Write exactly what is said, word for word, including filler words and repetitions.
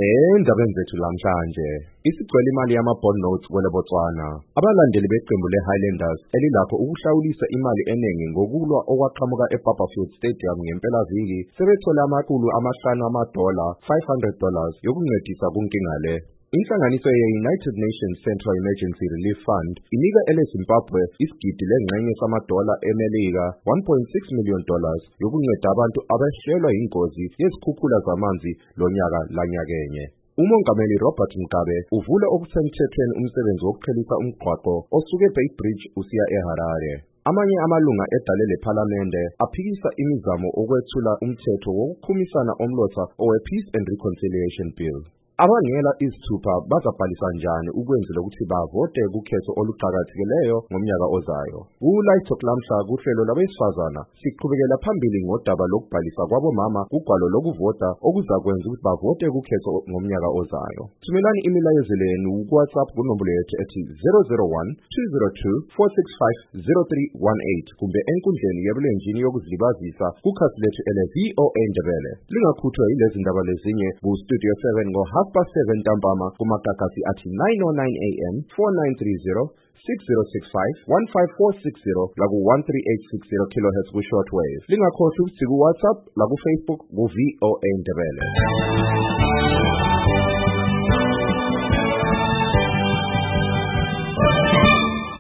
Endabeni zethu lamhlanje, isigcwele imali yama-bond notes kwele Botswana. Abalandeli beqembu le-Highlanders elilakho ukuhlawulisa imali eningi ngokulwa okwaqhamuka eBarberfield Stadium ngempelaviki sebethole amakhulu amahlanu amadola, five hundred dollars, yokuncedisa kunkinga le. Inhlanganiso ye-United Nations Central Emergency Relief Fund inika ele-Zimbabwe isigidi lengxenye samadola eMelika, one point six million dollars, yokunceda abantu abehlelwa yingozi yezikhukhula zamanzi lonyaka lanyakenye. Umongameli Robert Mugabe uvule okusemthethweni umsebenzi wokuqhelisa umgwaqo osuke eBeitbridge usiya eHarare. Amanye amalunga edale lephalamende aphikisa imizamo okwethula umthetho wokukhumisana omlotha owe-Peace and Reconciliation Bill. Abangela izithupha bazabhalisa njani ukwenzela ukuthi bavote kukhetho oluqhakathekileyo ngomnyaka ozayo. Ku-Light Talk lamhla kuhlelo labesifazana siqhubekela phambili ngodaba lokubhalisa kwabomama kugwalo lokuvota okuzakwenza ukuthi bavote kukhetho ngomnyaka ozayo. Thumelani imilayezo yenu ku-WhatsApp kunombolo yethu ethi zero zero one, two zero two, four six five, zero three one eight kumbe enkundleni yebulenjini yokuzilibazisa kukhasi lethu ele V O A Ndebele. Lingakhuthwa yilezi ndaba lezinye ku-Studio seven ngo half past seven ntambama kumakakasi athi nine oh nine A M, four nine three zero, six zero six five, one five four six zero laku one three eight six zero kilohertz ku shortwave. Lingakhohlwa ukuthi ku WhatsApp laku Facebook ku V O A Ndebele.